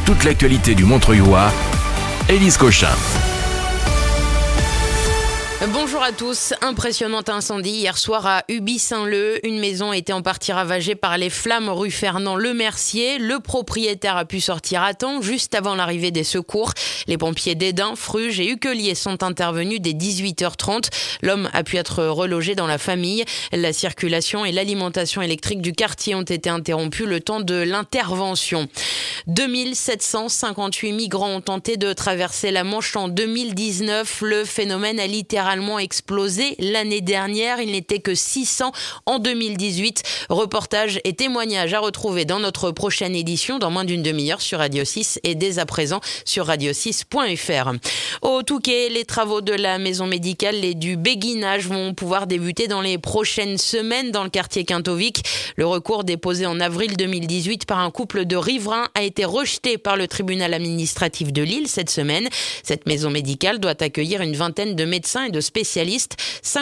toute l'actualité du Montreuillois, Élise Cochin. Bonjour à tous. Impressionnant incendie hier soir à Uby-Saint-Leu. Une maison était en partie ravagée par les flammes rue Fernand-Lemercier. Le propriétaire a pu sortir à temps, juste avant l'arrivée des secours. Les pompiers d'Edin, Fruges et Uquelier sont intervenus dès 18h30. L'homme a pu être relogé dans la famille. La circulation et l'alimentation électrique du quartier ont été interrompues le temps de l'intervention. 2758 migrants ont tenté de traverser la Manche en 2019. Le phénomène a littéralement explosé l'année dernière. Il n'était que 600 en 2018. Reportages et témoignages à retrouver dans notre prochaine édition dans moins d'une demi-heure sur Radio 6 et dès à présent sur radio6.fr. Au Touquet, les travaux de la maison médicale et du béguinage vont pouvoir débuter dans les prochaines semaines dans le quartier Quintovic. Le recours déposé en avril 2018 par un couple de riverains a été rejeté par le tribunal administratif de Lille cette semaine. Cette maison médicale doit accueillir une vingtaine de médecins et de spécialistes.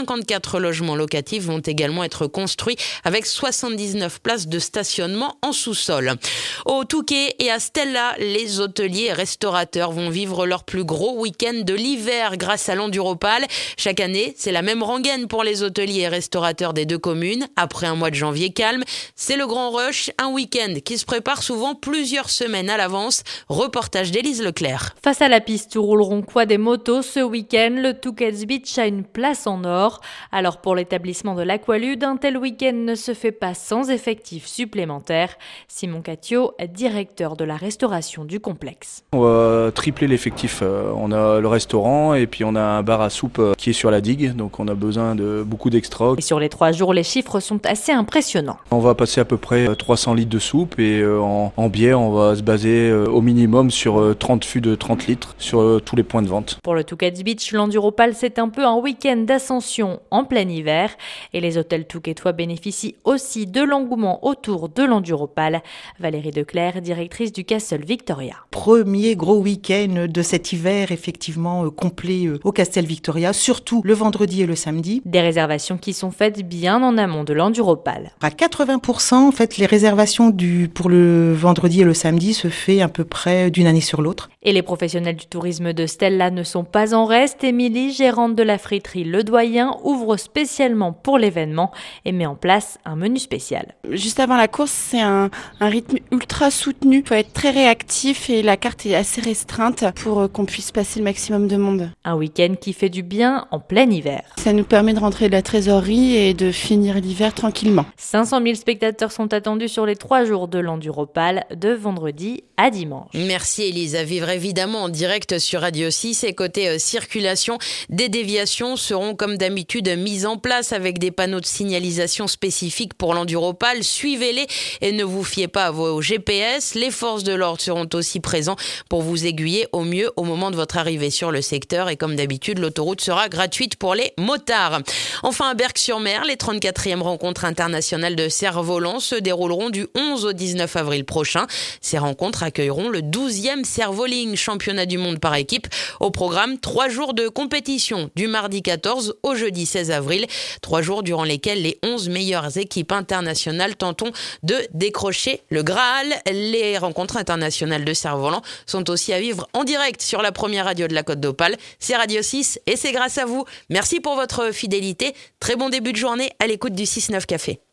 54 logements locatifs vont également être construits avec 79 places de stationnement en sous-sol. Au Touquet et à Stella, les hôteliers et restaurateurs vont vivre leur plus gros week-end de l'hiver grâce à l'Enduropal. Chaque année, c'est la même rengaine pour les hôteliers et restaurateurs des deux communes. Après un mois de janvier calme, c'est le grand rush, un week-end qui se prépare souvent plusieurs semaines à l'avance. Reportage d'Élise Leclerc. Face à la piste où rouleront quoi des motos ce week-end, le Touquet's Beach a une place en or. Alors pour l'établissement de l'Aqualude, un tel week-end ne se fait pas sans effectifs supplémentaires. Simon Catio, directeur de la restauration du complexe. On va tripler l'effectif. On a le restaurant et puis on a un bar à soupe qui est sur la digue, donc on a besoin de beaucoup d'extra. Et sur les 3 jours, les chiffres sont assez impressionnants. On va passer à peu près 300 litres de soupe et en bière, on va se baser au minimum sur 30 fûts de 30 litres sur tous les points de vente. Pour le Touquet's Beach, l'Enduropal, c'est un peu un week-end d'ascension en plein hiver. Et les hôtels touquetois bénéficient aussi de l'engouement autour de l'Enduropal. Valérie Declercq, directrice du Castle Victoria. Premier gros week-end de cet hiver, effectivement complet au Castle Victoria, surtout le vendredi et le samedi. Des réservations qui sont faites bien en amont de l'Enduropal. À 80%, en fait, les réservations pour le vendredi et le samedi se fait à peu près d'une année sur l'autre. Et les professionnels du tourisme de Stella ne sont pas en reste. Émilie, gérante de la friterie Le Doyen, ouvre spécialement pour l'événement et met en place un menu spécial. Juste avant la course, c'est un rythme ultra soutenu. Il faut être très réactif et la carte est assez restreinte pour qu'on puisse passer le maximum de monde. Un week-end qui fait du bien en plein hiver. Ça nous permet de rentrer de la trésorerie et de finir l'hiver tranquillement. 500 000 spectateurs sont attendus sur les 3 jours de l'Enduropal, de vendredi à dimanche. Merci Élise. À vivre évidemment en direct sur Radio 6 et côté circulation, des déviations seront comme d'habitude mises en place avec des panneaux de signalisation spécifiques pour l'Enduropal. Suivez-les et ne vous fiez pas à vos GPS. Les forces de l'ordre seront aussi présents pour vous aiguiller au mieux au moment de votre arrivée sur le secteur et comme d'habitude, l'autoroute sera gratuite pour les motards. Enfin, à Berck-sur-Mer, les 34e rencontres internationales de cerf-volant se dérouleront du 11 au 19 avril prochain. Ces rencontres accueilleront le 12e cerf-voling championnat du monde par équipe. Au programme, 3 jours de compétition du mardi 14 au jeudi 16 avril. 3 jours durant lesquels les 11 meilleures équipes internationales tenteront de décrocher le Graal. Les rencontres internationales de cerf-volant sont aussi à vivre en direct sur la première radio de la Côte d'Opale. C'est Radio 6 et c'est grâce à vous. Merci pour votre fidélité. Très bon début de journée à l'écoute du 6-9 Café.